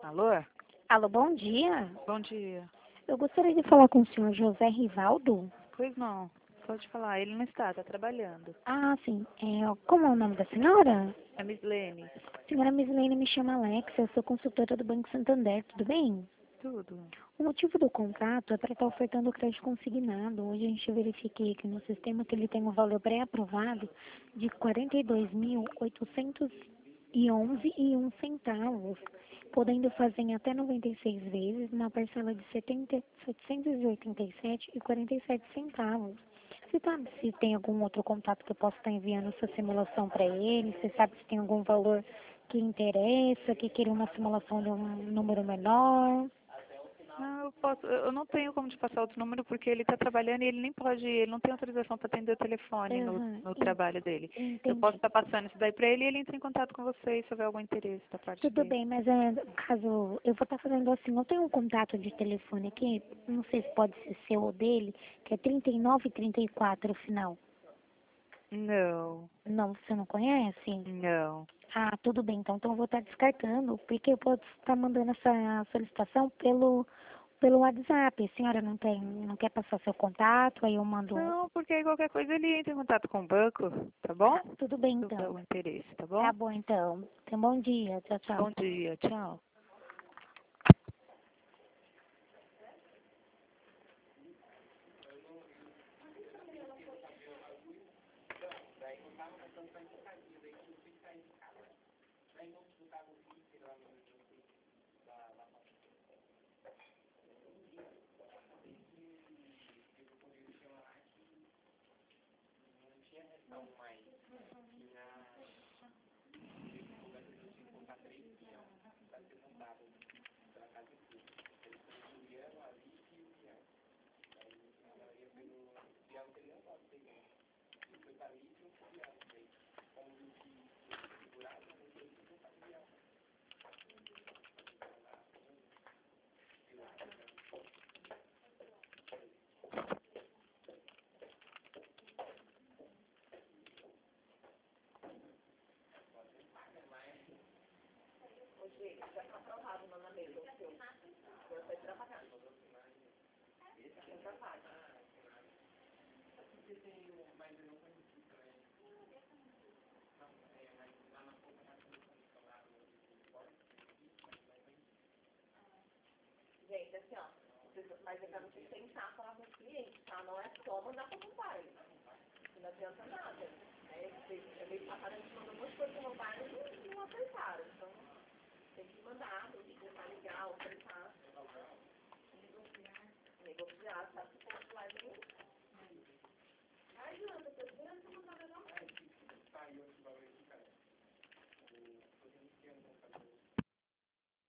Alô? Alô, bom dia. Bom dia. Eu gostaria de falar com o senhor José Rivaldo. Pois não, pode falar. Ele não está trabalhando. Ah, sim. Como é o nome da senhora? É Miss Lene. Senhora Mislene, me chama Alexa, eu sou consultora do Banco Santander, tudo bem? Tudo. O motivo do contrato é para estar ofertando o crédito consignado. Hoje a gente verifiquei aqui no sistema que ele tem um valor pré-aprovado de R$ 42.811,01 centavos, podendo fazer em até 96 vezes, uma parcela de R$ 787,47 centavos. Você sabe se tem algum outro contato que eu possa estar enviando essa simulação para ele? Você sabe se tem algum valor que interessa, que queira uma simulação de um número menor? Não, eu não tenho como te passar outro número porque ele está trabalhando e ele nem pode, ele não tem autorização para atender o telefone Aham, no trabalho dele. Eu posso entendi. estar passando isso daí para ele e ele entra em contato com você se houver algum interesse da parte Tudo dele. bem, mas caso eu vou estar fazendo assim, eu tenho um contato de telefone aqui, não sei se pode ser seu ou dele, que é 3934 o final. Não, Não, você não conhece? não. Ah, tudo bem, então eu vou estar descartando, porque eu posso estar mandando essa solicitação pelo WhatsApp. A senhora não quer passar seu contato, aí eu mando. Não, porque aí qualquer coisa ele entra em contato com o banco, tá bom? Ah, tudo bem Se houver então. algum interesse, tá Tá bom? bom então. Tenha um bom dia. Tchau, tchau. Bom dia, tchau. Gente, assim, ó, mas é pra você sentar falar com os clientes, tá? Não é só mandar pro mobile. Não adianta nada. Mês passado a gente mandou um monte de coisa pro mobile e não acertaram. Então, tem que mandar, tem que tentar ligar, ofertar, negociar, sabe?